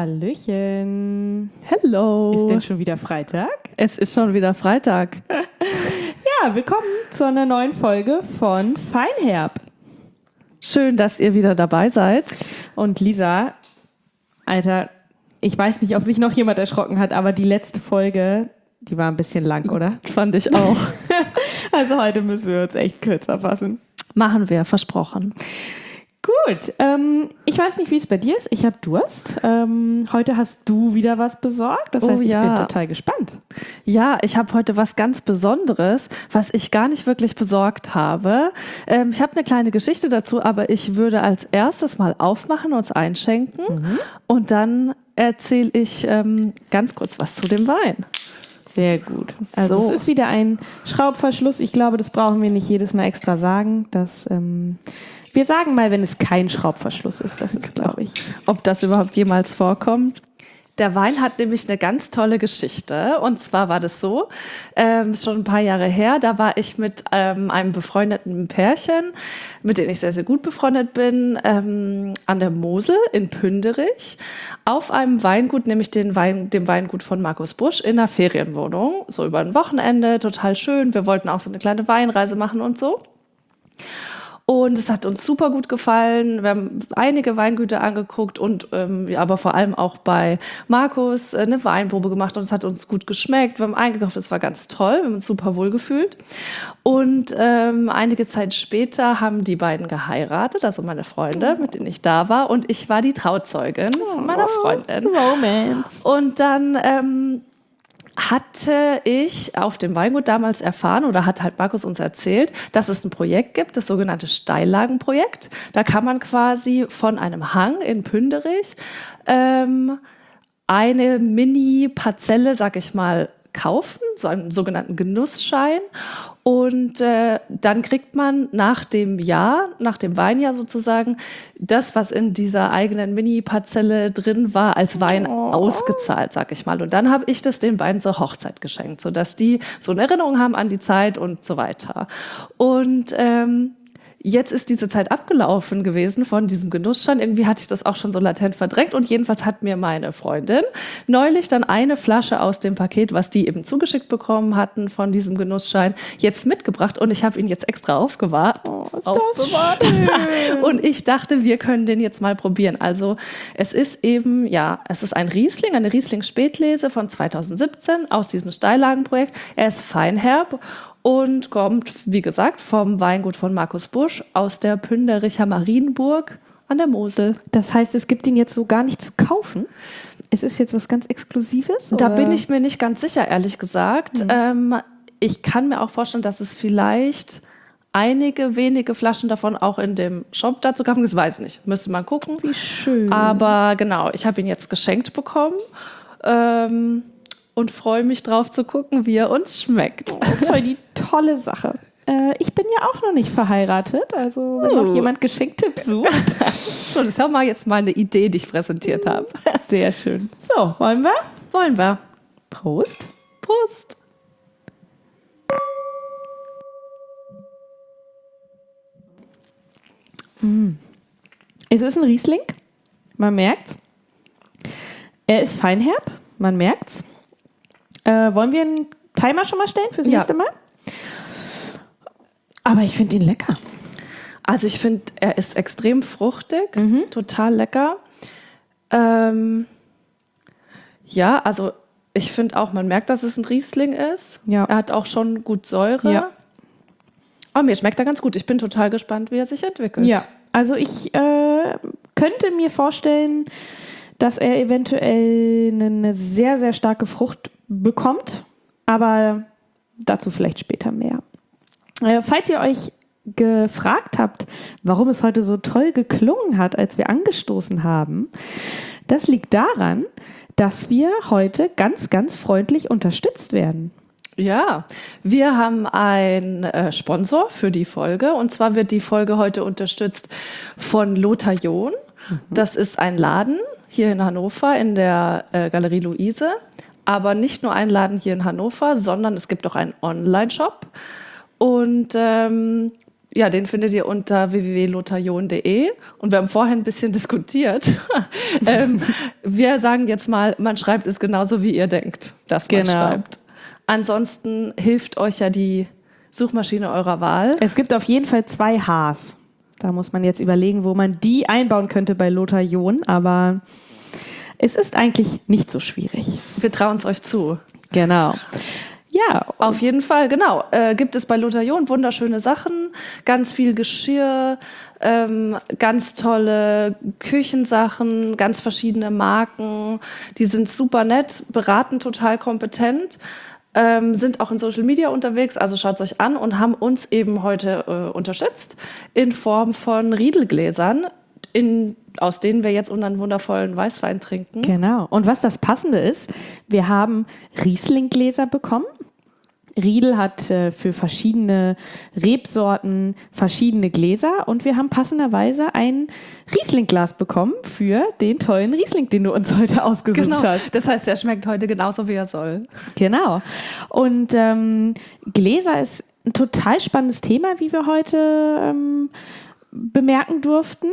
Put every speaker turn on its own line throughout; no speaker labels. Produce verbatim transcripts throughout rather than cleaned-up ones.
Hallöchen.
Hello.
Ist denn schon wieder Freitag?
Es ist schon wieder Freitag.
Ja, willkommen zu einer neuen Folge von Feinherb.
Schön, dass ihr wieder dabei seid.
Und Lisa, Alter, ich weiß nicht, ob sich noch jemand erschrocken hat, aber die letzte Folge, die war ein bisschen lang, oder?
Fand ich auch.
Also heute müssen wir uns echt kürzer fassen.
Machen wir, versprochen.
Gut, ähm, ich weiß nicht, wie es bei dir ist. Ich habe Durst. Ähm, heute hast du wieder was besorgt. Das heißt,
Oh,
ich
ja.
bin total gespannt.
Ja, ich habe heute was ganz Besonderes, was ich gar nicht wirklich besorgt habe. Ähm, ich habe eine kleine Geschichte dazu, aber ich würde als erstes mal aufmachen, uns einschenken mhm. und dann erzähle ich ähm, ganz kurz was zu dem Wein.
Sehr gut. Also so. Es ist wieder ein Schraubverschluss. Ich glaube, das brauchen wir nicht jedes Mal extra sagen. Dass, ähm, wir sagen mal, wenn es kein Schraubverschluss ist. Das ist, glaube ich.
Ob das überhaupt jemals vorkommt? Der Wein hat nämlich eine ganz tolle Geschichte. Und zwar war das so, ähm, schon ein paar Jahre her, da war ich mit ähm, einem befreundeten Pärchen, mit dem ich sehr, sehr gut befreundet bin, ähm, an der Mosel in Pünderich auf einem Weingut, nämlich den Wein, dem Weingut von Markus Busch in einer Ferienwohnung. So über ein Wochenende, total schön. Wir wollten auch so eine kleine Weinreise machen und so. Und es hat uns super gut gefallen. Wir haben einige Weingüter angeguckt und ähm, ja, aber vor allem auch bei Markus äh, eine Weinprobe gemacht und es hat uns gut geschmeckt. Wir haben eingekauft, es war ganz toll, wir haben uns super wohl gefühlt. Und ähm, einige Zeit später haben die beiden geheiratet, also meine Freunde, mit denen ich da war. Und ich war die Trauzeugin von meiner Freundin.
Romance.
Und dann ähm, hatte ich auf dem Weingut damals erfahren oder hat halt Markus uns erzählt, dass es ein Projekt gibt, das sogenannte Steillagenprojekt. Da kann man quasi von einem Hang in Pünderich ähm, eine Mini-Parzelle, sag ich mal, kaufen, so einen sogenannten Genussschein. Und äh, dann kriegt man nach dem Jahr, nach dem Weinjahr sozusagen, das, was in dieser eigenen Mini-Parzelle drin war, als Wein oh. ausgezahlt, sag ich mal. Und dann habe ich das den beiden zur Hochzeit geschenkt, sodass die so eine Erinnerung haben an die Zeit und so weiter. Und ähm, jetzt ist diese Zeit abgelaufen gewesen von diesem Genussschein. Irgendwie hatte ich das auch schon so latent verdrängt. Und jedenfalls hat mir meine Freundin neulich dann eine Flasche aus dem Paket, was die eben zugeschickt bekommen hatten von diesem Genussschein, jetzt mitgebracht. Und ich habe ihn jetzt extra aufgewahrt.
Oh, ist
aufbewahrt.
Das schön.
Und ich dachte, wir können den jetzt mal probieren. Also es ist eben, ja, es ist ein Riesling, eine Riesling-Spätlese von zweitausendsiebzehn aus diesem Steillagenprojekt. Er ist feinherb und kommt, wie gesagt, vom Weingut von Markus Busch aus der Pündericher Marienburg an der Mosel.
Das heißt, es gibt ihn jetzt so gar nicht zu kaufen? Es ist jetzt was ganz Exklusives?
Da
oder?
bin ich mir nicht ganz sicher, ehrlich gesagt. Mhm. Ähm, ich kann mir auch vorstellen, dass es vielleicht einige wenige Flaschen davon auch in dem Shop dazu kaufen. Das weiß ich nicht. Müsste man gucken.
Wie schön.
Aber genau, ich habe ihn jetzt geschenkt bekommen. Ähm, Und freue mich drauf zu gucken, wie er uns schmeckt.
Oh, voll die tolle Sache. Äh, ich bin ja auch noch nicht verheiratet, also wenn
oh.
noch jemand Geschenktipps sucht.
So, das war mal jetzt mal eine Idee, die ich präsentiert habe.
Sehr schön. So, wollen wir?
Wollen wir.
Prost.
Prost.
Mm. Es ist ein Riesling, man merkt's. Er ist feinherb, man merkt's. Äh, wollen wir einen Timer schon mal stellen fürs
ja.
nächste Mal? Aber ich finde ihn lecker.
Also ich finde, er ist extrem fruchtig,
mhm.
total lecker. Ähm, ja, also ich finde auch, man merkt, dass es ein Riesling ist.
Ja.
Er hat auch schon gut Säure.
Ja.
Aber mir schmeckt er ganz gut. Ich bin total gespannt, wie er sich entwickelt.
Ja, also ich äh, könnte mir vorstellen, dass er eventuell eine sehr, sehr starke Frucht bekommt, aber dazu vielleicht später mehr. Äh, falls ihr euch gefragt habt, warum es heute so toll geklungen hat, als wir angestoßen haben, das liegt daran, dass wir heute ganz, ganz freundlich unterstützt werden.
Ja, wir haben einen äh, Sponsor für die Folge und zwar wird die Folge heute unterstützt von Lothar John. Mhm. Das ist ein Laden hier in Hannover in der äh, Galerie Luise. Aber nicht nur ein Laden hier in Hannover, sondern es gibt auch einen Online-Shop. Und ähm, Ja, den findet ihr unter w w w punkt lotharion punkt d e und wir haben vorhin ein bisschen diskutiert. ähm, wir sagen jetzt mal, man schreibt es genauso, wie ihr denkt, dass man
Genau.
schreibt. Ansonsten hilft euch ja die Suchmaschine eurer Wahl.
Es gibt auf jeden Fall zwei Hs. Da muss man jetzt überlegen, wo man die einbauen könnte bei Lotharion, aber es ist eigentlich nicht so schwierig.
Wir trauen es euch zu.
Genau. Ja,
Auf jeden Fall, genau. Äh, gibt es bei Lotharion wunderschöne Sachen, ganz viel Geschirr, ähm, ganz tolle Küchensachen, ganz verschiedene Marken. Die sind super nett, beraten total kompetent, ähm, sind auch in Social Media unterwegs, also schaut es euch an und haben uns eben heute äh, unterstützt in Form von Riedelgläsern, in, aus denen wir jetzt unseren wundervollen Weißwein trinken.
genau. Und was das Passende ist, wir haben Rieslinggläser bekommen. Riedel hat äh, für verschiedene Rebsorten verschiedene Gläser und wir haben passenderweise ein Rieslingglas bekommen für den tollen Riesling, den du uns heute ausgesucht
Genau,
hast.
das heißt, der schmeckt heute genauso, wie er soll.
Genau. Und ähm, Gläser ist ein total spannendes Thema, wie wir heute ähm, bemerken durften.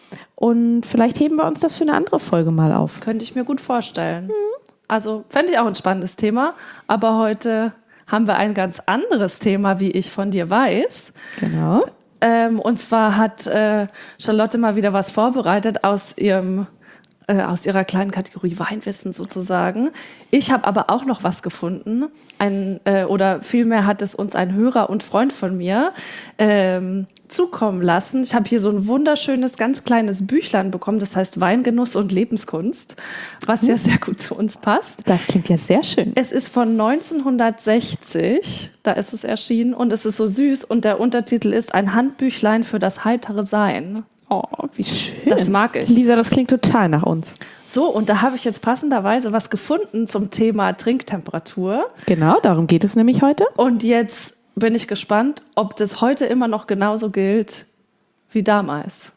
Und vielleicht heben wir uns das für eine andere Folge mal auf.
Könnte ich mir gut vorstellen. Mhm. Also fände ich auch ein spannendes Thema, aber heute haben wir ein ganz anderes Thema, wie ich von dir weiß.
Genau.
Ähm, und zwar hat äh, Charlotte mal wieder was vorbereitet aus ihrem äh, aus ihrer kleinen Kategorie Weinwissen sozusagen. Ich habe aber auch noch was gefunden. Ein, äh, oder vielmehr hat es uns ein Hörer und Freund von mir ähm, zukommen lassen. Ich habe hier so ein wunderschönes, ganz kleines Büchlein bekommen, das heißt Weingenuss und Lebenskunst, was ja sehr gut zu uns passt.
Das klingt ja sehr schön.
Es ist von neunzehnhundertsechzig, da ist es erschienen und es ist so süß und der Untertitel ist Ein Handbüchlein für das heitere Sein.
Oh, wie schön.
Das mag ich.
Lisa, das klingt total nach uns.
So, und da habe ich jetzt passenderweise was gefunden zum Thema Trinktemperatur.
Genau, darum geht es nämlich heute.
Und jetzt bin ich gespannt, ob das heute immer noch genauso gilt wie damals.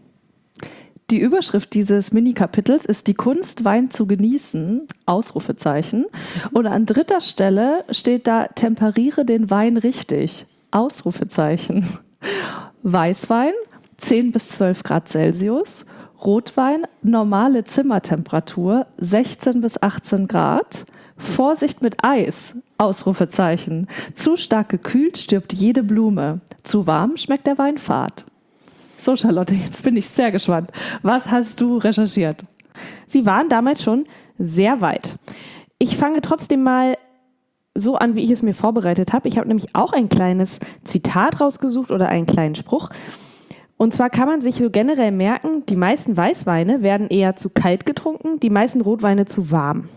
Die Überschrift dieses Mini-Kapitels ist die Kunst, Wein zu genießen, Ausrufezeichen. Und an dritter Stelle steht da, temperiere den Wein richtig, Ausrufezeichen. Weißwein, zehn bis zwölf Grad Celsius, Rotwein, normale Zimmertemperatur, sechzehn bis achtzehn Grad, Vorsicht mit Eis, Ausrufezeichen. Zu stark gekühlt stirbt jede Blume. Zu warm schmeckt der Wein fad. So, Charlotte, jetzt bin ich sehr gespannt. Was hast du recherchiert?
Sie waren damals schon sehr weit. Ich fange trotzdem mal so an, wie ich es mir vorbereitet habe. Ich habe nämlich auch ein kleines Zitat rausgesucht oder einen kleinen Spruch. Und zwar kann man sich so generell merken, die meisten Weißweine werden eher zu kalt getrunken, die meisten Rotweine zu warm.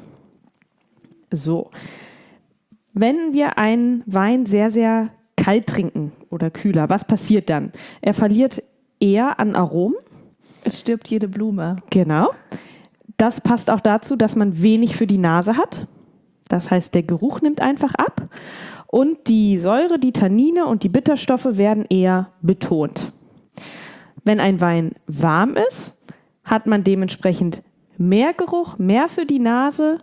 So. Wenn wir einen Wein sehr, sehr kalt trinken oder kühler, was passiert dann? Er verliert eher an Aromen.
Es stirbt jede Blume.
Genau. Das passt auch dazu, dass man wenig für die Nase hat. Das heißt, der Geruch nimmt einfach ab. Und die Säure, die Tannine und die Bitterstoffe werden eher betont. Wenn ein Wein warm ist, hat man dementsprechend mehr Geruch, mehr für die Nase.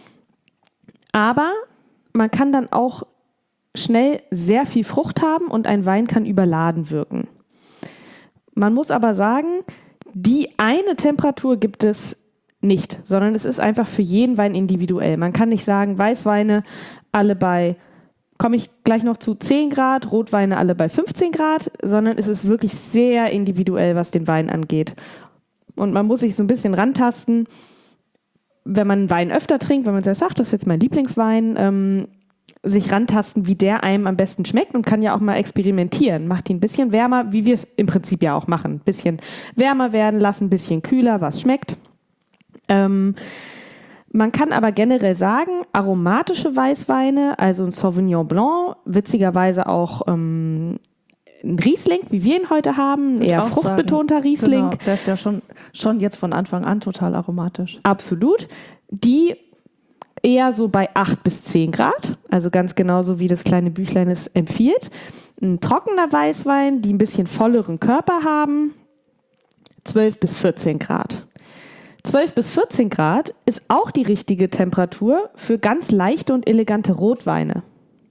Aber man kann dann auch schnell sehr viel Frucht haben und ein Wein kann überladen wirken. Man muss aber sagen, die eine Temperatur gibt es nicht, sondern es ist einfach für jeden Wein individuell. Man kann nicht sagen, Weißweine alle bei, komme ich gleich noch zu, zehn Grad, Rotweine alle bei fünfzehn Grad, sondern es ist wirklich sehr individuell, was den Wein angeht. Und man muss sich so ein bisschen rantasten, wenn man einen Wein öfter trinkt, wenn man sagt, ach, das ist jetzt mein Lieblingswein, ähm, sich rantasten, wie der einem am besten schmeckt und kann ja auch mal experimentieren. Macht ihn ein bisschen wärmer, wie wir es im Prinzip ja auch machen. Ein bisschen wärmer werden lassen, ein bisschen kühler, was schmeckt. Ähm, man kann aber generell sagen, aromatische Weißweine, also ein Sauvignon Blanc, witzigerweise auch ähm, ein Riesling, wie wir ihn heute haben, ein eher fruchtbetonter sagen. Riesling.
Genau, der ist ja schon, schon jetzt von Anfang an total aromatisch.
Absolut. Die eher so bei acht bis zehn Grad, also ganz genauso wie das kleine Büchlein es empfiehlt. Ein trockener Weißwein, die ein bisschen volleren Körper haben, zwölf bis vierzehn Grad. zwölf bis vierzehn Grad ist auch die richtige Temperatur für ganz leichte und elegante Rotweine.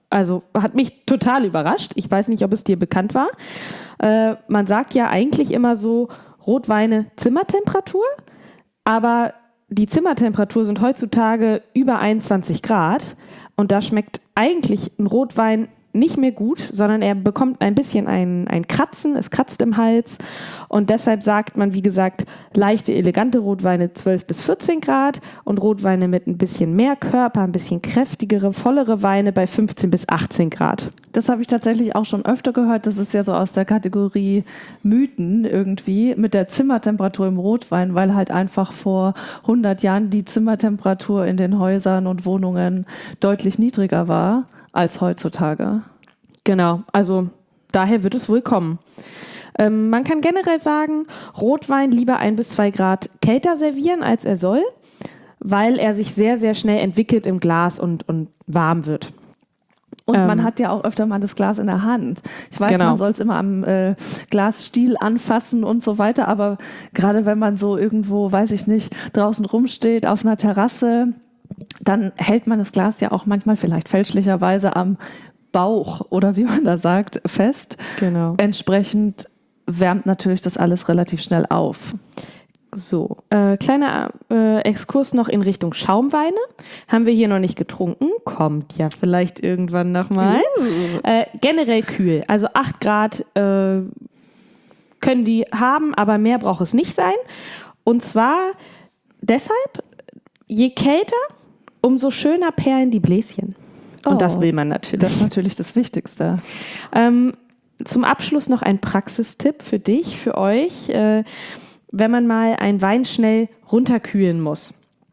Also hat mich total überrascht. Ich weiß nicht, ob es dir bekannt war. Äh, man sagt ja eigentlich immer so, Rotweine Zimmertemperatur, aber die Zimmertemperatur sind heutzutage über einundzwanzig Grad und da schmeckt eigentlich ein Rotwein nicht mehr gut, sondern er bekommt ein bisschen ein, ein Kratzen, es kratzt im Hals und deshalb sagt man, wie gesagt, leichte, elegante Rotweine zwölf bis vierzehn Grad und Rotweine mit ein bisschen mehr Körper, ein bisschen kräftigere, vollere Weine bei fünfzehn bis achtzehn Grad.
Das habe ich tatsächlich auch schon öfter gehört. Das ist ja so aus der Kategorie Mythen irgendwie mit der Zimmertemperatur im Rotwein, weil halt einfach vor hundert Jahren die Zimmertemperatur in den Häusern und Wohnungen deutlich niedriger war als heutzutage.
Genau, also daher wird es wohl kommen. Ähm, man kann generell sagen, Rotwein lieber ein bis zwei Grad kälter servieren, als er soll, weil er sich sehr, sehr schnell entwickelt im Glas und, und warm wird.
Und
Ähm,
man hat ja auch öfter mal das Glas in der Hand. Ich weiß,
genau.
man soll es immer am äh, Glasstiel anfassen und so weiter, aber gerade wenn man so irgendwo, weiß ich nicht, draußen rumsteht auf einer Terrasse, dann hält man das Glas ja auch manchmal vielleicht fälschlicherweise am Bauch oder wie man da sagt, fest.
Genau.
Entsprechend wärmt natürlich das alles relativ schnell auf.
So, äh, kleiner äh, Exkurs noch in Richtung Schaumweine. Haben wir hier noch nicht getrunken. Kommt ja vielleicht irgendwann nochmal.
Uh.
Äh, generell kühl. Also acht Grad äh, können die haben, aber mehr braucht es nicht sein. Und zwar deshalb, je kälter, umso schöner perlen die Bläschen. Und
Oh,
das will man natürlich.
Das ist natürlich das Wichtigste.
Ähm, zum Abschluss noch ein Praxistipp für dich, für euch. Äh, wenn man mal einen Wein schnell runterkühlen muss.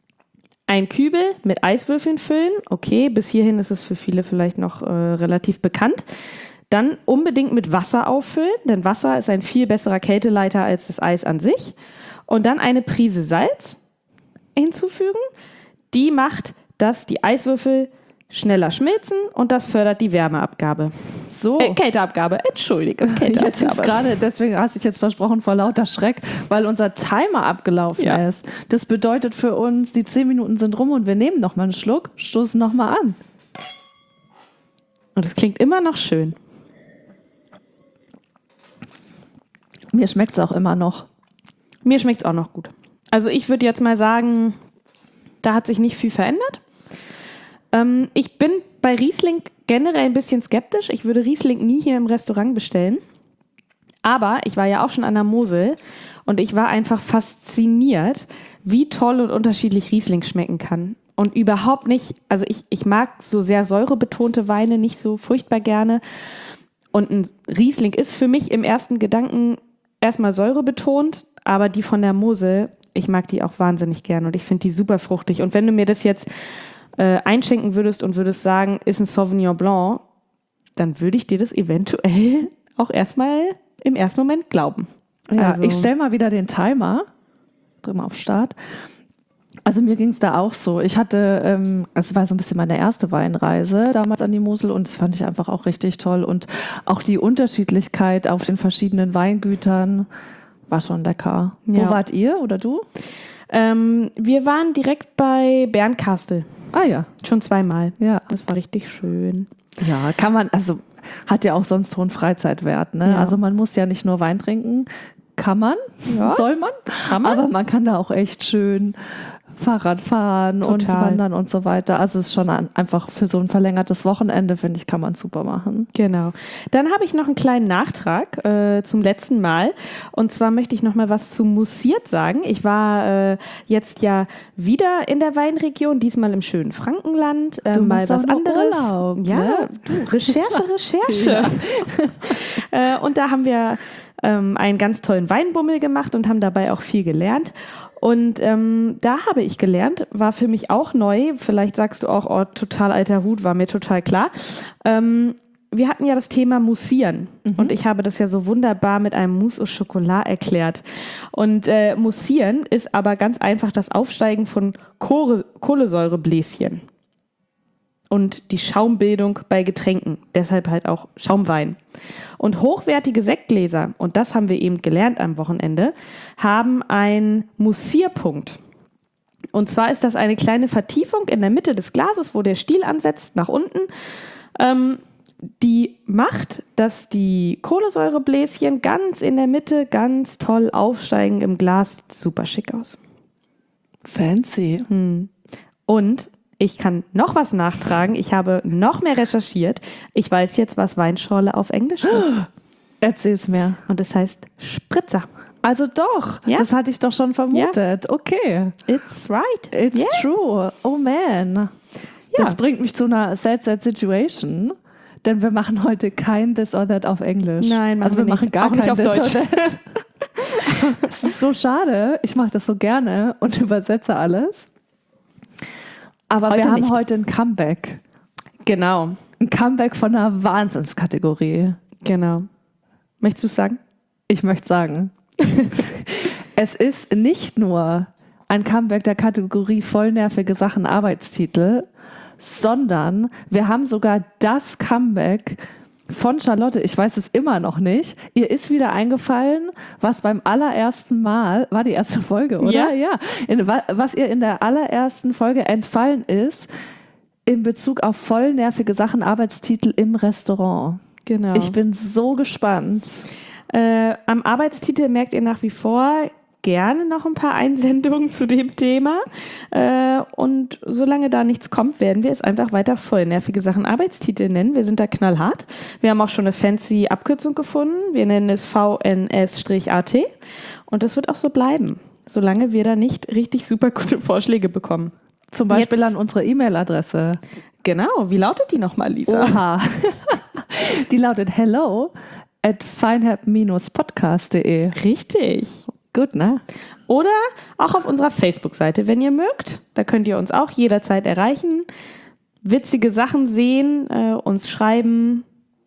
Ein Kübel mit Eiswürfeln füllen. Okay, bis hierhin ist es für viele vielleicht noch äh, relativ bekannt. Dann unbedingt mit Wasser auffüllen, denn Wasser ist ein viel besserer Kälteleiter als das Eis an sich. Und dann eine Prise Salz hinzufügen. Die macht, dass die Eiswürfel schneller schmilzen und das fördert die Wärmeabgabe.
So.
Äh, Kälteabgabe, entschuldige.
Jetzt ist gerade, deswegen hast du dich jetzt versprochen vor lauter Schreck, weil unser Timer abgelaufen
Ja.
ist. Das bedeutet für uns, die zehn Minuten sind rum und wir nehmen noch mal einen Schluck, stoßen noch mal an.
Und es klingt immer noch schön.
Mir schmeckt es auch immer noch.
Mir schmeckt es auch noch gut. Also ich würde jetzt mal sagen, da hat sich nicht viel verändert. Ähm, ich bin bei Riesling generell ein bisschen skeptisch. Ich würde Riesling nie hier im Restaurant bestellen. Aber ich war ja auch schon an der Mosel und ich war einfach fasziniert, wie toll und unterschiedlich Riesling schmecken kann. Und überhaupt nicht, also ich, ich mag so sehr säurebetonte Weine nicht so furchtbar gerne. Und ein Riesling ist für mich im ersten Gedanken erstmal säurebetont, aber die von der Mosel, ich mag die auch wahnsinnig gern und ich finde die super fruchtig. Und wenn du mir das jetzt äh, einschenken würdest und würdest sagen, ist ein Sauvignon Blanc, dann würde ich dir das eventuell auch erstmal im ersten Moment glauben.
Ja,
also,
ich stelle mal wieder den Timer. Drück mal auf Start. Also mir ging es da auch so. Ich hatte, ähm, es war so ein bisschen meine erste Weinreise damals an die Mosel und das fand ich einfach auch richtig toll. Und auch die Unterschiedlichkeit auf den verschiedenen Weingütern war schon lecker.
Ja.
Wo wart ihr oder du?
Ähm, wir waren direkt bei Bernkastel.
Ah ja.
Schon zweimal.
Ja.
Das war richtig schön.
Ja, kann man, also hat ja auch sonst hohen Freizeitwert. Ne?
Ja.
Also man muss ja nicht nur Wein trinken, kann man,
Ja.
soll man,
Kann man.
aber man kann da auch echt schön Fahrrad fahren und
Total.
wandern und so weiter. Also es ist schon ein, einfach für so ein verlängertes Wochenende, finde ich, kann man super machen.
Genau. Dann habe ich noch einen kleinen Nachtrag äh, zum letzten Mal. Und zwar möchte ich noch mal was zu Moussiert sagen. Ich war äh, jetzt ja wieder in der Weinregion, diesmal im schönen Frankenland. Äh,
Du
mal
machst
was
auch noch
anderes.
Urlaub,
ja,
ne?
du, Recherche, Recherche. äh, und da haben wir ähm, einen ganz tollen Weinbummel gemacht und haben dabei auch viel gelernt. Und ähm, da habe ich gelernt, war für mich auch neu, vielleicht sagst du auch, oh, total alter Hut, war mir total klar. Ähm, wir hatten ja das Thema Moussieren mhm. und ich habe das ja so wunderbar mit einem Mousse au Chocolat erklärt. Und äh, Moussieren ist aber ganz einfach das Aufsteigen von Kohle- Kohlensäurebläschen und die Schaumbildung bei Getränken, deshalb halt auch Schaumwein. Und hochwertige Sektgläser, und das haben wir eben gelernt am Wochenende, haben einen Moussierpunkt. Und zwar ist das eine kleine Vertiefung in der Mitte des Glases, wo der Stiel ansetzt, nach unten. Ähm, die macht, dass die Kohlensäurebläschen ganz in der Mitte ganz toll aufsteigen im Glas. Sieht super schick aus.
Fancy.
Hm. Und ich kann noch was nachtragen. Ich habe noch mehr recherchiert. Ich weiß jetzt, was Weinschorle auf Englisch ist.
Erzähl's mir.
Und es heißt Spritzer.
Also doch,
Ja.
das hatte ich doch schon vermutet. Okay.
It's right.
It's
Yeah.
true. Oh man.
Ja.
Das bringt mich zu einer sad, sad situation. Denn wir machen heute kein This or That auf Englisch.
Nein, machen
also wir
wir
machen
nicht.
gar
Auch nicht
kein
auf
This
Deutsch.
or That. Das ist so schade. Ich mache das so gerne und übersetze alles. Aber
Heute
wir haben
nicht.
heute ein Comeback.
Genau.
Ein Comeback von einer Wahnsinnskategorie.
Genau. Möchtest du es sagen?
Ich möchte sagen, es ist nicht nur ein Comeback der Kategorie vollnervige Sachen Arbeitstitel, sondern wir haben sogar das Comeback von Charlotte, ich weiß es immer noch nicht, ihr ist wieder eingefallen, was beim allerersten Mal, war die erste Folge, oder?
Ja.
Ja. In, was ihr in der allerersten Folge entfallen ist, in Bezug auf vollnervige Sachen Arbeitstitel im Restaurant.
Genau.
Ich bin so gespannt.
Äh, am Arbeitstitel merkt ihr nach wie vor gerne noch ein paar Einsendungen zu dem Thema. Äh, und solange da nichts kommt, werden wir es einfach weiter vollnervige Sachen Arbeitstitel nennen. Wir sind da knallhart. Wir haben auch schon eine fancy Abkürzung gefunden. Wir nennen es V N S A T. Und das wird auch so bleiben, solange wir da nicht richtig super gute Vorschläge bekommen.
Zum Beispiel
Jetzt-
an unsere E-Mail-Adresse.
Genau. Wie lautet die nochmal, Lisa?
Oha. Die lautet hello at feinherb podcast punkt de.
Richtig.
Gut, ne?
Oder auch auf unserer Facebook-Seite, wenn ihr mögt. Da könnt ihr uns auch jederzeit erreichen, witzige Sachen sehen, äh, uns schreiben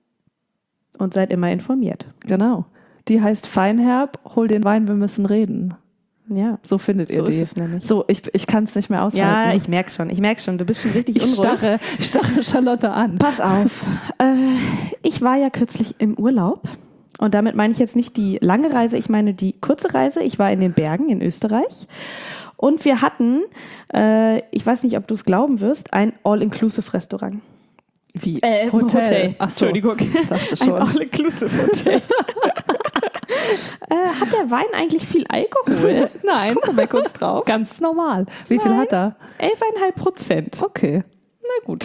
und seid immer informiert.
Genau. Die heißt Feinherb, hol den Wein, wir müssen reden.
Ja,
So findet ihr
so
die.
ist es nämlich.
So, ich, ich kann es nicht mehr aushalten.
Ja, ich merk's schon. Ich merk's schon. Du bist schon richtig
ich
unruhig.
starre, ich starre Charlotte an.
Pass auf. äh, ich war ja kürzlich im Urlaub. Und damit meine ich jetzt nicht die lange Reise, ich meine die kurze Reise. Ich war in den Bergen in Österreich. Und wir hatten, äh, ich weiß nicht, ob du es glauben wirst, ein All-Inclusive-Restaurant.
Wie?
Äh,
Hotel.
Hotel.
Ach so.
Entschuldigung.
Ich dachte
Ein
schon.
All-Inclusive-Hotel. äh, hat der Wein eigentlich viel Alkohol?
Nein.
Gucken wir kurz drauf.
Ganz normal. Wie viel
Nein.
hat er?
elf Komma fünf Prozent.
Okay.
Na gut.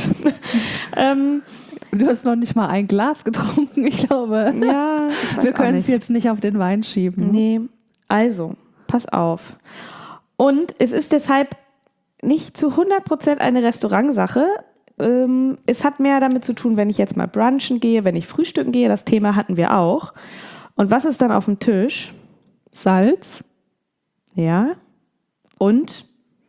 ähm,
Du hast noch nicht mal ein Glas getrunken, ich glaube.
ja, ich weiß
Wir
auch
können es
nicht.
jetzt nicht auf den Wein schieben.
Nee, also, pass auf. Und es ist deshalb nicht zu hundert Prozent eine Restaurantsache. Ähm, es hat mehr damit zu tun, wenn ich jetzt mal brunchen gehe, wenn ich frühstücken gehe. Das Thema hatten wir auch. Und was ist dann auf dem Tisch?
Salz,
Ja. Und?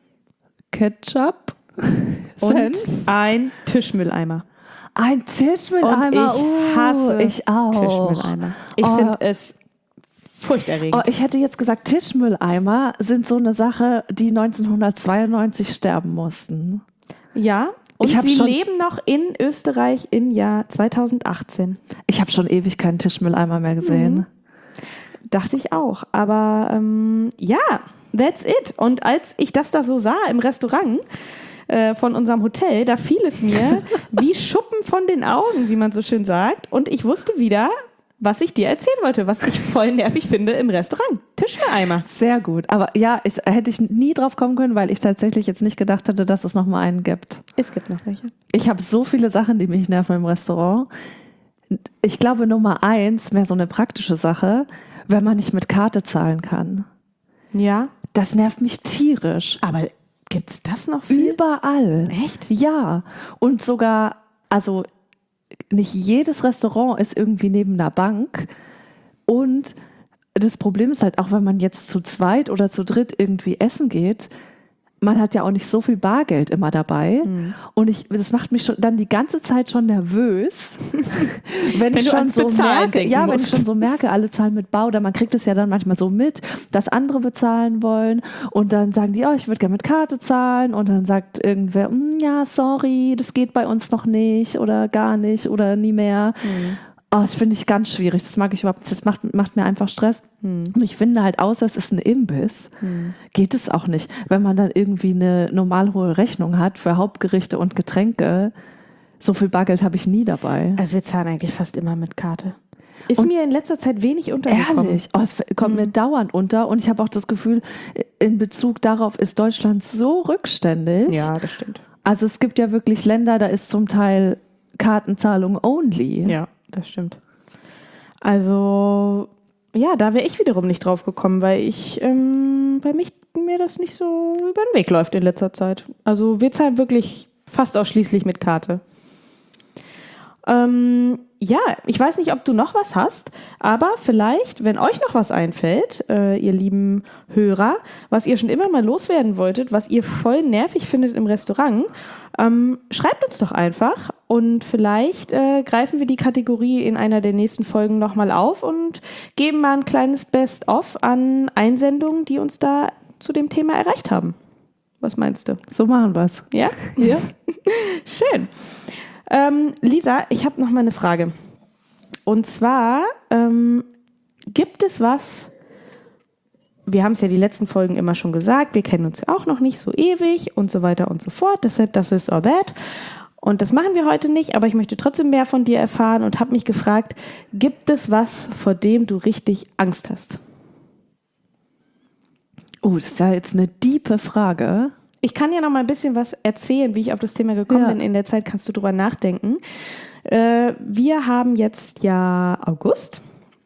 Ketchup,
Und
Senf.
ein Tischmülleimer.
Ein Tischmülleimer.
Und ich
uh,
hasse
ich auch.
Tischmülleimer. Ich
Oh.
finde es furchterregend.
Oh, ich hätte jetzt gesagt, Tischmülleimer sind so eine Sache, die neunzehnhundertzweiundneunzig sterben mussten.
Ja. Und
Ich hab
sie
schon-
leben noch in Österreich im Jahr zweitausendachtzehn.
Ich habe schon ewig keinen Tischmülleimer mehr gesehen.
Dachte ich auch. Aber ähm, ja, that's it. Und als ich das da so sah im Restaurant äh, von unserem Hotel, da fiel es mir wie Schuppen von den Augen, wie man so schön sagt. Und ich wusste wieder, was ich dir erzählen wollte, was ich voll nervig finde im Restaurant. Tischmülleimer.
Sehr gut. Aber ja, ich, hätte ich nie drauf kommen können, weil ich tatsächlich jetzt nicht gedacht hätte, dass es noch mal einen gibt.
Es gibt noch welche.
Ich habe so viele Sachen, die mich nerven im Restaurant. Ich glaube, Nummer eins, mehr so eine praktische Sache, wenn man nicht mit Karte zahlen kann.
Ja.
Das nervt mich tierisch.
Aber gibt's das noch viel?
Überall.
Echt?
Ja. Und sogar, also nicht jedes Restaurant ist irgendwie neben einer Bank. Und das Problem ist halt auch, wenn man jetzt zu zweit oder zu dritt irgendwie essen geht, man hat ja auch nicht so viel Bargeld immer dabei.
Hm.
Und ich, das macht mich schon dann die ganze Zeit schon nervös, wenn,
Wenn
ich
du
schon
ans
so
Bezahlen
merke,
denken
ja, wenn
musst.
ich schon so merke, alle zahlen mit Bar, oder man kriegt es ja dann manchmal so mit, dass andere bezahlen wollen und dann sagen die, oh, ich würde gerne mit Karte zahlen, und dann sagt irgendwer, "Mm, ja, sorry, das geht bei uns noch nicht oder gar nicht oder nie mehr.
Hm.
Oh, das finde ich ganz schwierig. Das mag ich überhaupt nicht. Das macht, macht mir einfach Stress. Und ich finde halt, außer es ist ein Imbiss, geht es auch nicht. Wenn man dann irgendwie eine normal hohe Rechnung hat für Hauptgerichte und Getränke, so viel Bargeld habe ich nie dabei.
Also wir zahlen eigentlich fast immer mit Karte. Ist
Und
mir in letzter Zeit wenig untergekommen.
Ehrlich, oh, es kommt mir dauernd unter und ich habe auch das Gefühl, in Bezug darauf ist Deutschland so rückständig.
Ja, das stimmt.
Also es gibt ja wirklich Länder, da ist zum Teil Kartenzahlung only.
Ja, das stimmt. Also ja, da wäre ich wiederum nicht drauf gekommen, weil ich ähm, bei mich mir das nicht so über den Weg läuft in letzter Zeit. Also wir zahlen wirklich fast ausschließlich mit Karte. Ähm, ja, ich weiß nicht, ob du noch was hast, aber vielleicht, wenn euch noch was einfällt, äh, ihr lieben Hörer, was ihr schon immer mal loswerden wolltet, was ihr voll nervig findet im Restaurant, ähm, schreibt uns doch einfach und vielleicht äh, greifen wir die Kategorie in einer der nächsten Folgen nochmal auf und geben mal ein kleines Best-of an Einsendungen, die uns da zu dem Thema erreicht haben. Was meinst du?
So machen wir es.
Ja?
Ja.
Schön. Ähm, Lisa, ich habe noch mal eine Frage. Und zwar, ähm, gibt es was, wir haben es ja die letzten Folgen immer schon gesagt, wir kennen uns ja auch noch nicht so ewig und so weiter und so fort, deshalb das ist or that. Und das machen wir heute nicht, aber ich möchte trotzdem mehr von dir erfahren und habe mich gefragt, gibt es was, vor dem du richtig Angst hast?
Oh, das ist ja jetzt eine diepe Frage.
Ich kann ja noch mal ein bisschen was erzählen, wie ich auf das Thema gekommen
Ja.
bin. In der Zeit kannst du drüber nachdenken. Äh, wir haben jetzt ja August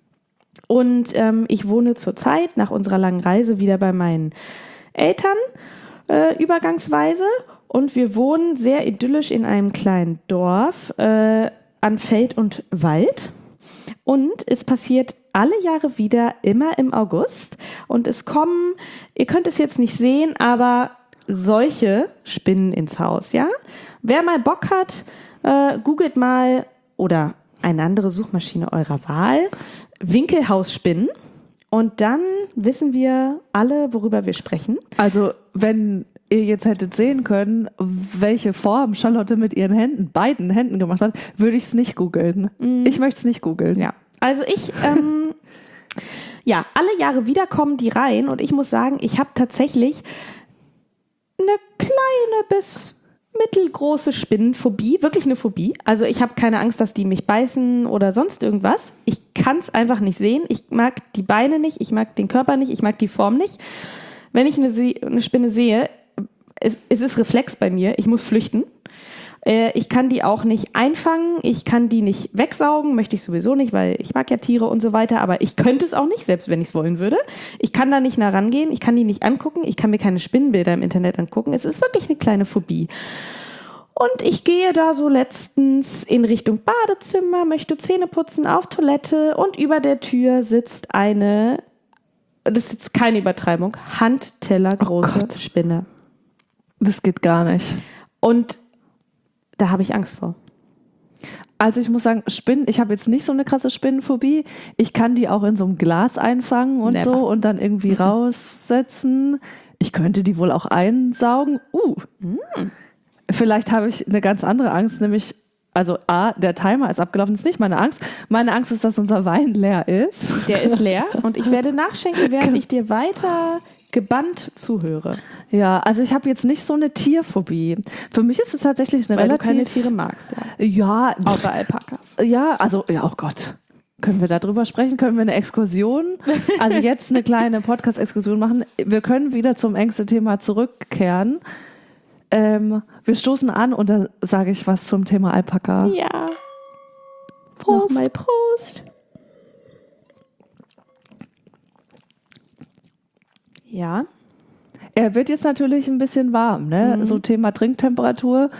und ähm, ich wohne zurzeit nach unserer langen Reise wieder bei meinen Eltern äh, übergangsweise und wir wohnen sehr idyllisch in einem kleinen Dorf äh, an Feld und Wald und es passiert alle Jahre wieder, immer im August und es kommen, ihr könnt es jetzt nicht sehen, aber solche Spinnen ins Haus, ja? Wer mal Bock hat, äh, googelt mal oder eine andere Suchmaschine eurer Wahl, Winkelhausspinnen und dann wissen wir alle, worüber wir sprechen.
Also, wenn ihr jetzt hättet sehen können, welche Form Charlotte mit ihren Händen, beiden Händen gemacht hat, würde ich es nicht googeln.
Mhm.
Ich möchte es nicht googeln.
Ja, also ich, ähm, ja, alle Jahre wieder kommen die rein und ich muss sagen, ich habe tatsächlich eine kleine bis mittelgroße Spinnenphobie, wirklich eine Phobie. Also ich habe keine Angst, dass die mich beißen oder sonst irgendwas. Ich kann es einfach nicht sehen. Ich mag die Beine nicht, ich mag den Körper nicht, ich mag die Form nicht. Wenn ich eine, Se- eine Spinne sehe, es, es ist Reflex bei mir, ich muss flüchten. Äh, ich kann die auch nicht einfangen, ich kann die nicht wegsaugen, möchte ich sowieso nicht, weil ich mag ja Tiere und so weiter, aber ich könnte es auch nicht, selbst wenn ich es wollen würde. Ich kann da nicht nah rangehen, ich kann die nicht angucken, ich kann mir keine Spinnenbilder im Internet angucken. Es ist wirklich eine kleine Phobie. Und ich gehe da so letztens in Richtung Badezimmer, möchte Zähne putzen, auf Toilette und über der Tür sitzt eine, das ist jetzt keine Übertreibung, handtellergroße
Oh Gott.
Spinne.
Das geht gar nicht.
Und da habe ich Angst vor.
Also ich muss sagen, Spinnen, ich habe jetzt nicht so eine krasse Spinnenphobie. Ich kann die auch in so einem Glas einfangen und
Never.
so und dann irgendwie raussetzen. Ich könnte die wohl auch einsaugen. Uh, vielleicht habe ich eine ganz andere Angst, nämlich, also A, der Timer ist abgelaufen, das ist nicht meine Angst. Meine Angst ist, dass unser Wein leer ist.
Der ist leer und ich werde nachschenken, während ich dir weiter gebannt zuhöre.
Ja, also ich habe jetzt nicht so eine Tierphobie. Für mich ist es tatsächlich eine
Weil
relativ...
du keine Tiere magst, ja.
Ja,
Außer Alpakas.
ja, also, ja, oh Gott. Können wir darüber sprechen? Können wir eine Exkursion? Also jetzt eine kleine Podcast-Exkursion machen. Wir können wieder zum Ängste-Thema zurückkehren. Ähm, wir stoßen an und dann sage ich was zum Thema Alpaka.
Ja.
Prost.
Nochmal Prost. Ja.
Er wird jetzt natürlich ein bisschen warm, ne?
Mhm.
So Thema Trinktemperatur.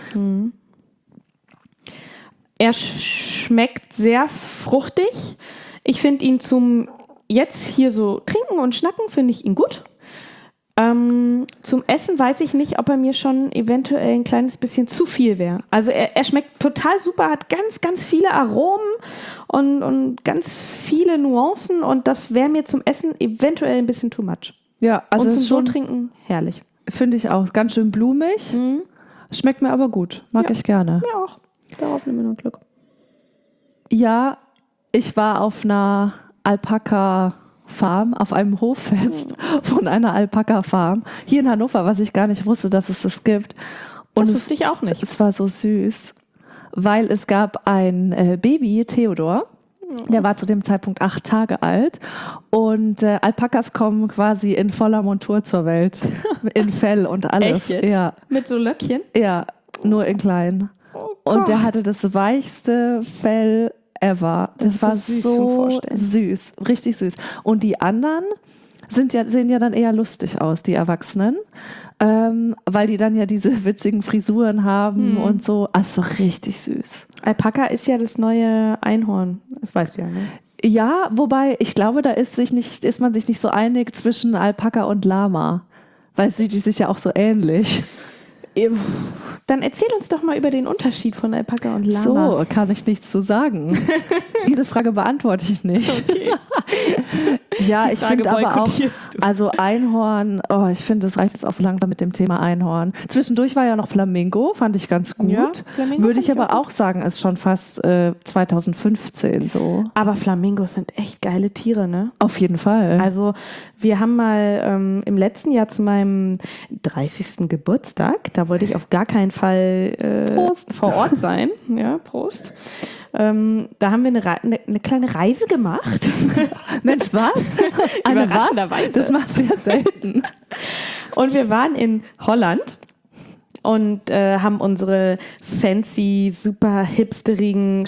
Er sch- schmeckt sehr fruchtig. Ich finde ihn zum jetzt hier so trinken und schnacken, finde ich ihn gut. Ähm, zum Essen weiß ich nicht, ob er mir schon eventuell ein kleines bisschen zu viel wäre. Also er, er schmeckt total super, hat ganz, ganz viele Aromen und, und ganz viele Nuancen und das wäre mir zum Essen eventuell ein bisschen too much.
Ja, also
und zum
ist schon,
So-Trinken herrlich.
finde ich auch, ganz schön blumig.
Mhm.
Schmeckt mir aber gut. Mag
Ja.
ich gerne.
Mir auch. Darauf nehmen wir noch ein Glück.
Ja, ich war auf einer Alpaka-Farm, auf einem Hoffest von einer Alpaka-Farm hier in Hannover, was ich gar nicht wusste, dass es das gibt. Und
Das
es,
wusste ich auch nicht.
es war so süß. weil es gab ein äh, Baby, Theodor, der war zu dem Zeitpunkt acht Tage alt und äh, Alpakas kommen quasi in voller Montur zur Welt, in Fell und alles.
Echt jetzt?
Ja,
Mit so Löckchen?
ja, nur in klein.
Oh
Und der
Gott.
hatte das weichste Fell ever. Das,
ist
war
so süß zum
so
Vorstellen.
süß, richtig süß. Und die anderen sind ja, sehen ja dann eher lustig aus, die Erwachsenen, ähm, weil die dann ja diese witzigen Frisuren haben
Hm.
und so. Also richtig süß.
Alpaka ist ja das neue Einhorn. Das weißt du ja, ne?
Ja, wobei ich glaube, da ist, sich nicht, ist man sich nicht so einig zwischen Alpaka und Lama, weil sie die sich ja auch so ähnlich.
Dann erzähl uns doch mal über den Unterschied von Alpaka und Lama.
So, kann ich nichts zu sagen. Diese Frage beantworte ich nicht.
Okay.
Ja,
Die
ich
Frage
finde aber auch,
boykottierst du.
also Einhorn, oh, ich finde, das reicht jetzt auch so langsam mit dem Thema Einhorn. Zwischendurch war ja noch Flamingo, fand ich ganz gut.
Ja, Flamingo
Würde
fand
ich
ich
aber
auch
auch sagen, ist schon fast äh, zwanzig fünfzehn so.
Aber Flamingos sind echt geile Tiere, ne?
Auf jeden Fall.
Also wir haben mal ähm, im letzten Jahr zu meinem dreißigsten Geburtstag, da wollte ich auf gar keinen Fall äh,
Prost.
vor Ort sein. Ja, Prost. Ähm, da haben wir eine, Re- eine, eine kleine Reise gemacht.
Mensch, was? Eine was?
Überraschenderweise.
Das machst du ja selten.
Und wir waren in Holland und äh, haben unsere fancy, super hipsterigen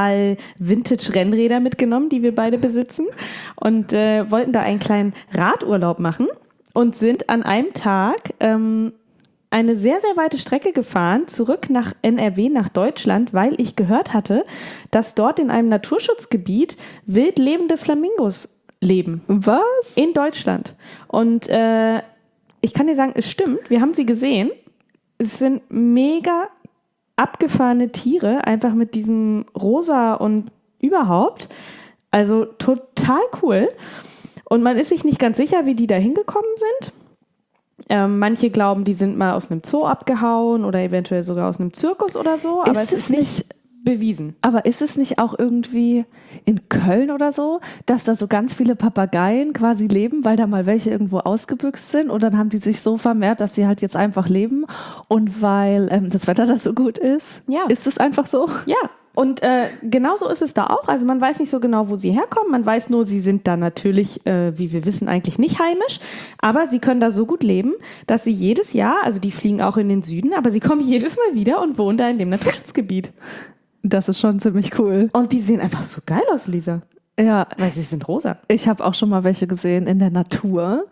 Stahl-Vintage-Rennräder mitgenommen, die wir beide besitzen und äh, wollten da einen kleinen Radurlaub machen und sind an einem Tag ähm, eine sehr, sehr weite Strecke gefahren, zurück nach N R W, nach Deutschland, weil ich gehört hatte, dass dort in einem Naturschutzgebiet wild lebende Flamingos leben.
Was?
In Deutschland. Und äh, ich kann dir sagen, es stimmt, wir haben sie gesehen. Es sind mega abgefahrene Tiere, einfach mit diesem Rosa und überhaupt. Also total cool. Und man ist sich nicht ganz sicher, wie die da hingekommen sind. Ähm, manche glauben, die sind mal aus einem Zoo abgehauen oder eventuell sogar aus einem Zirkus oder so. Aber
Ist
es ist
es
nicht
nicht-
bewiesen.
Aber ist es nicht auch irgendwie in Köln oder so, dass da so ganz viele Papageien quasi leben, weil da mal welche irgendwo ausgebüxt sind und dann haben die sich so vermehrt, dass sie halt jetzt einfach leben und weil ähm, das Wetter da so gut ist?
Ja.
Ist es einfach so?
Ja, und äh, genauso ist es da auch. Also man weiß nicht so genau, wo sie herkommen. Man weiß nur, sie sind da natürlich, äh, wie wir wissen, eigentlich nicht heimisch. Aber sie können da so gut leben, dass sie jedes Jahr, also die fliegen auch in den Süden, aber sie kommen jedes Mal wieder und wohnen da in dem Naturschutzgebiet.
Das ist schon ziemlich cool.
Und die sehen einfach so geil aus, Lisa.
Ja,
Weil sie sind rosa.
ich habe auch schon mal welche gesehen in der Natur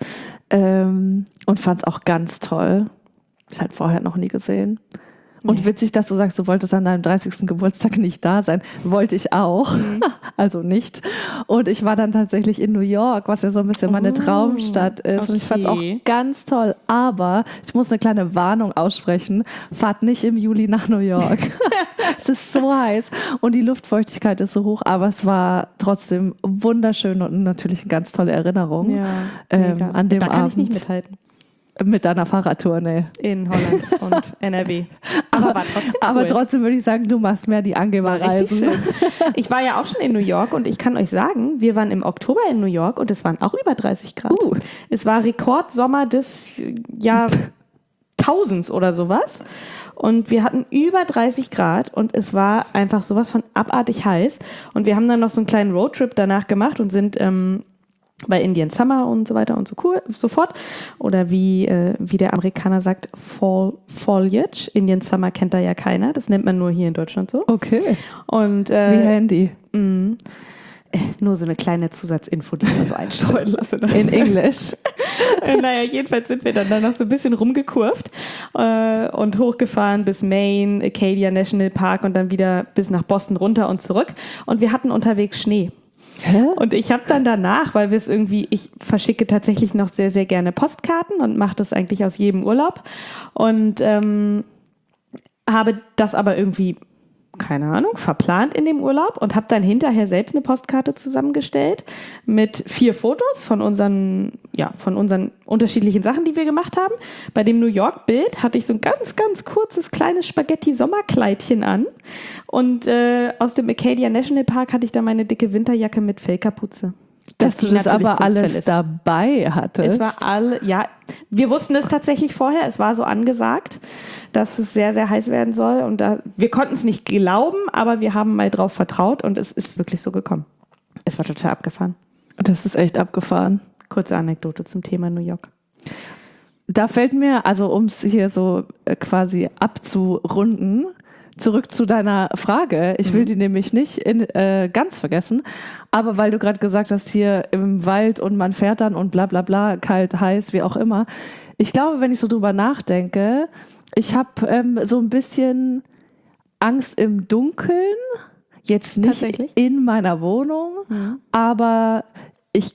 ähm, und fand es auch ganz toll. Ich halt vorher noch nie gesehen. Und
Nee.
witzig, dass du sagst, du wolltest an deinem dreißigsten Geburtstag nicht da sein. Wollte ich auch.
Mhm.
Also nicht. Und ich war dann tatsächlich in New York, was ja so ein bisschen meine
Oh,
Traumstadt ist. Und ich fand es auch
okay.
ganz toll. Aber ich muss eine kleine Warnung aussprechen. Fahrt nicht im Juli nach New York. Es ist so heiß und die Luftfeuchtigkeit ist so hoch. Aber es war trotzdem wunderschön und natürlich eine ganz tolle Erinnerung.
Ja,
ähm,
mega.
an dem
da kann
Abend
ich nicht mithalten.
mit deiner Fahrradtour, ne?
In Holland und N R W. Aber war trotzdem cool.
Aber trotzdem würde ich sagen, du machst mehr die
War richtig
Angeberreisen.
schön. Ich war ja auch schon in New York und ich kann euch sagen, wir waren im Oktober in New York und es waren auch über dreißig Grad.
Uh.
Es war Rekordsommer des Jahrtausends oder sowas. Und wir hatten über dreißig Grad und es war einfach sowas von abartig heiß. Und wir haben dann noch so einen kleinen Roadtrip danach gemacht und sind ähm, bei Indian Summer und so weiter und so cool, so fort. Oder wie, äh, wie der Amerikaner sagt, Fall, Foliage. Indian Summer kennt da ja keiner. Das nennt man nur hier in Deutschland so.
Okay.
Und
Wie
äh,
Handy.
mh, äh, nur so eine kleine Zusatzinfo, die ich mal so einstreuen lasse. Ne?
In Englisch.
Äh, naja, jedenfalls sind wir dann, dann noch so ein bisschen rumgekurvt äh, und hochgefahren bis Maine, Acadia National Park und dann wieder bis nach Boston runter und zurück. Und wir hatten unterwegs Schnee.
Hä?
Und ich habe dann danach, weil wir es irgendwie, ich verschicke tatsächlich noch sehr, sehr gerne Postkarten und mache das eigentlich aus jedem Urlaub und ähm, habe das aber irgendwie, keine Ahnung, verplant in dem Urlaub und habe dann hinterher selbst eine Postkarte zusammengestellt mit vier Fotos von unseren, ja, von unseren unterschiedlichen Sachen, die wir gemacht haben. Bei dem New York-Bild hatte ich so ein ganz, ganz kurzes, kleines Spaghetti-Sommerkleidchen an und äh, aus dem Acadia National Park hatte ich dann meine dicke Winterjacke mit Fellkapuze.
Dass du das aber alles dabei hattest.
Es war alle, ja, wir wussten es tatsächlich vorher, es war so angesagt, dass es sehr, sehr heiß werden soll und da, wir konnten es nicht glauben, aber wir haben mal drauf vertraut und es ist wirklich so gekommen. Es war total abgefahren.
Das ist echt abgefahren.
Kurze Anekdote zum Thema New York.
Da fällt mir, also um es hier so quasi abzurunden, zurück zu deiner Frage. Ich will die nämlich nicht in, äh, ganz vergessen, aber weil du gerade gesagt hast, hier im Wald und man fährt dann und bla bla bla, kalt, heiß, wie auch immer. Ich glaube, wenn ich so drüber nachdenke, ich habe ähm, so ein bisschen Angst im Dunkeln, jetzt nicht in meiner Wohnung, mhm. aber ich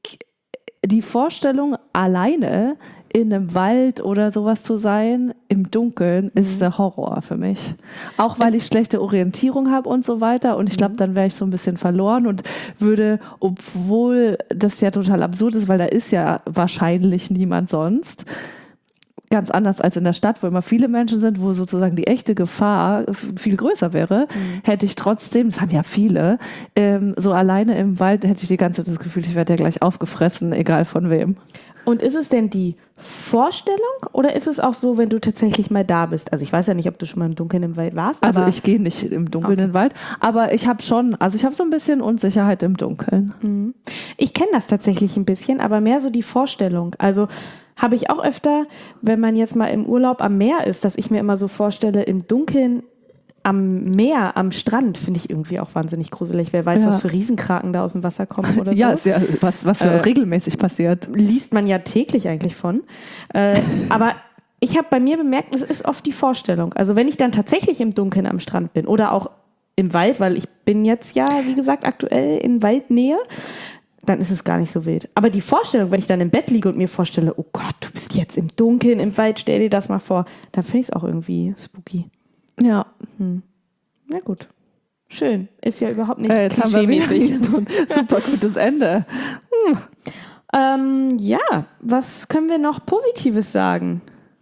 die Vorstellung alleine in einem Wald oder sowas zu sein, im Dunkeln, mhm. ist der Horror für mich. Auch weil ich schlechte Orientierung habe und so weiter. Und ich glaube, dann wäre ich so ein bisschen verloren und würde, obwohl das ja total absurd ist, weil da ist ja wahrscheinlich niemand sonst, ganz anders als in der Stadt, wo immer viele Menschen sind, wo sozusagen die echte Gefahr viel größer wäre, mhm. hätte ich trotzdem, das haben ja viele, ähm, so alleine im Wald hätte ich die ganze Zeit das Gefühl, ich werde ja gleich aufgefressen, egal von wem.
Und ist es denn die Vorstellung oder ist es auch so, wenn du tatsächlich mal da bist? Also ich weiß ja nicht, ob du schon mal im Dunkeln im Wald warst.
Also ich gehe nicht im Dunkeln okay. in den Wald, aber ich habe schon, also ich habe so ein bisschen Unsicherheit im Dunkeln.
Mhm. Ich kenne das tatsächlich ein bisschen, aber mehr so die Vorstellung. Also habe ich auch öfter, wenn man jetzt mal im Urlaub am Meer ist, dass ich mir immer so vorstelle, im Dunkeln am Meer, am Strand, finde ich irgendwie auch wahnsinnig gruselig. Wer weiß, ja. was für Riesenkraken da aus dem Wasser kommen oder so.
Ja, ist ja was, was ja äh, regelmäßig passiert.
Liest man ja täglich eigentlich von. Äh, aber ich habe bei mir bemerkt, es ist oft die Vorstellung. Also wenn ich dann tatsächlich im Dunkeln am Strand bin oder auch im Wald, weil ich bin jetzt ja, wie gesagt, aktuell in Waldnähe, dann ist es gar nicht so wild. Aber die Vorstellung, wenn ich dann im Bett liege und mir vorstelle, oh Gott, du bist jetzt im Dunkeln, im Wald, stell dir das mal vor, dann finde ich es auch irgendwie spooky.
Ja.
Hm. Na gut. Schön. Ist ja überhaupt nicht
äh, jetzt haben wir wieder so ein super gutes Ende.
Hm. Ähm, ja, was können wir noch Positives sagen?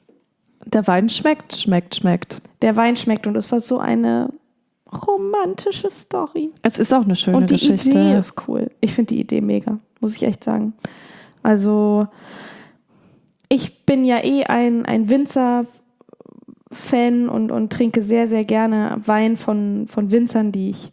Der Wein schmeckt, schmeckt, schmeckt.
Der Wein schmeckt und es war so eine romantische Story.
Es ist auch eine schöne
und die
Geschichte.
Die Idee ist cool. Ich finde die Idee mega, muss ich echt sagen. Also ich bin ja eh ein, ein Winzer Fan und, und trinke sehr, sehr gerne Wein von, von Winzern, die ich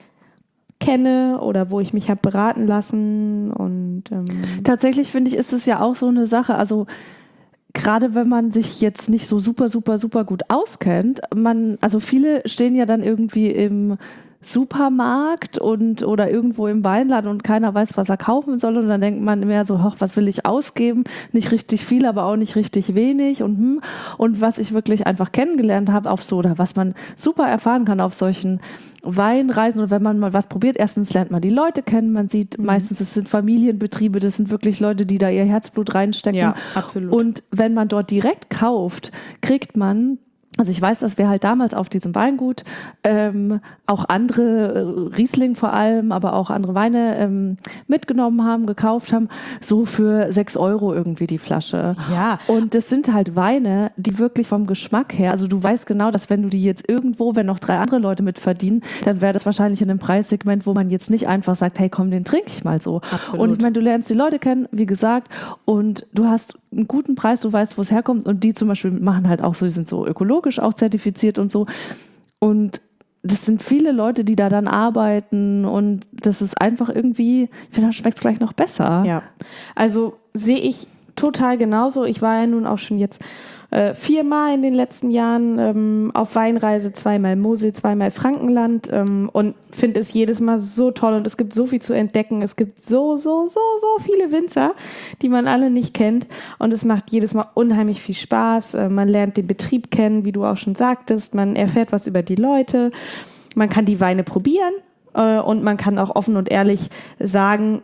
kenne oder wo ich mich habe beraten lassen. Und ähm
tatsächlich finde ich, ist es ja auch so eine Sache, also gerade wenn man sich jetzt nicht so super, super, super gut auskennt, man, also viele stehen ja dann irgendwie im Supermarkt und oder irgendwo im Weinladen und keiner weiß, was er kaufen soll und dann denkt man mehr so, hoch, was will ich ausgeben? Nicht richtig viel, aber auch nicht richtig wenig und hm. Und was ich wirklich einfach kennengelernt habe auf so, oder was man super erfahren kann auf solchen Weinreisen oder wenn man mal was probiert, erstens lernt man die Leute kennen, man sieht mhm. meistens, es sind Familienbetriebe, das sind wirklich Leute, die da ihr Herzblut reinstecken.
Ja, absolut.
Und wenn man dort direkt kauft, kriegt man, also ich weiß, dass wir halt damals auf diesem Weingut ähm, auch andere, äh, Riesling vor allem, aber auch andere Weine ähm, mitgenommen haben, gekauft haben, so für sechs Euro irgendwie die Flasche.
Ja.
Und das sind halt Weine, die wirklich vom Geschmack her, also du weißt genau, dass wenn du die jetzt irgendwo, wenn noch drei andere Leute mitverdienen, dann wäre das wahrscheinlich in einem Preissegment, wo man jetzt nicht einfach sagt, hey komm, den trinke ich mal so.
Absolut.
Und ich meine, du lernst die Leute kennen, wie gesagt, und du hast einen guten Preis, du weißt, wo es herkommt und die zum Beispiel machen halt auch so, die sind so ökologisch auch zertifiziert und so und das sind viele Leute, die da dann arbeiten und das ist einfach irgendwie, ich finde, da schmeckt es gleich noch besser.
Ja, also sehe ich total genauso. Ich war ja nun auch schon jetzt äh, viermal in den letzten Jahren ähm, auf Weinreise, zweimal Mosel, zweimal Frankenland ähm, und finde es jedes Mal so toll und es gibt so viel zu entdecken. Es gibt so, so, so, so viele Winzer, die man alle nicht kennt und es macht jedes Mal unheimlich viel Spaß. Äh, man lernt den Betrieb kennen, wie du auch schon sagtest. Man erfährt was über die Leute. Man kann die Weine probieren äh, und man kann auch offen und ehrlich sagen,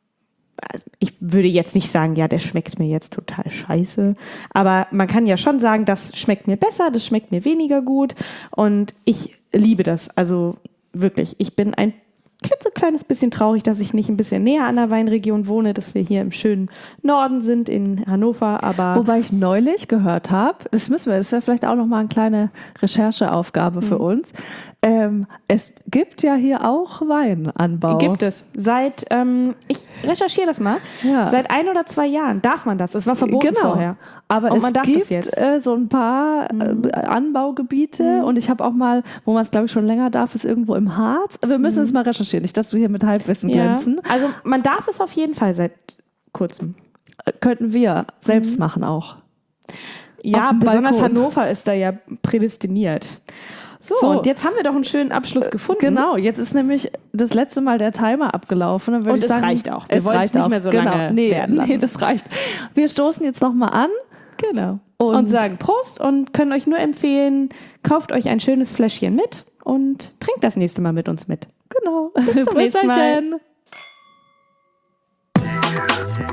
ich würde jetzt nicht sagen, ja, der schmeckt mir jetzt total scheiße, aber man kann ja schon sagen, das schmeckt mir besser, das schmeckt mir weniger gut und ich liebe das, also wirklich, ich bin ein klitzekleines bisschen traurig, dass ich nicht ein bisschen näher an der Weinregion wohne, dass wir hier im schönen Norden sind, in Hannover, aber...
Wobei ich neulich gehört habe, das müssen wir, das wäre vielleicht auch nochmal eine kleine Rechercheaufgabe für mhm. uns, Ähm, es gibt ja hier auch Weinanbau.
Gibt es. Seit, ähm, ich recherchiere das mal,
Ja.
seit ein oder zwei Jahren darf man das. Es war verboten
Genau.
vorher.
Aber
Und
es
man darf
gibt
das jetzt.
äh, so ein paar äh, Anbaugebiete und ich habe auch mal, wo man es glaube ich schon länger darf, ist irgendwo im Harz. Wir müssen es mal recherchieren, nicht, dass wir hier mit Halbwissen
Ja.
glänzen.
Also man darf es auf jeden Fall seit kurzem.
Äh, Könnten wir selbst machen auch.
Ja,
Auf dem
besonders
Balkon.
Hannover ist da ja prädestiniert. So,
So.
und jetzt haben wir doch einen schönen Abschluss gefunden.
Genau, jetzt ist nämlich das letzte Mal der Timer abgelaufen. Dann würde
Und
ich
es
sagen,
reicht auch. Wir
Es
wollen es
reicht
nicht
auch.
mehr so
genau.
lange
nee,
werden lassen.
Nee, das reicht. Wir stoßen jetzt nochmal an.
Genau.
Und-
Und, sagen Prost und können euch nur empfehlen, kauft euch ein schönes Fläschchen mit und trinkt das nächste Mal mit uns mit.
Genau.
Bis zum nächsten Mal.
Prösterchen.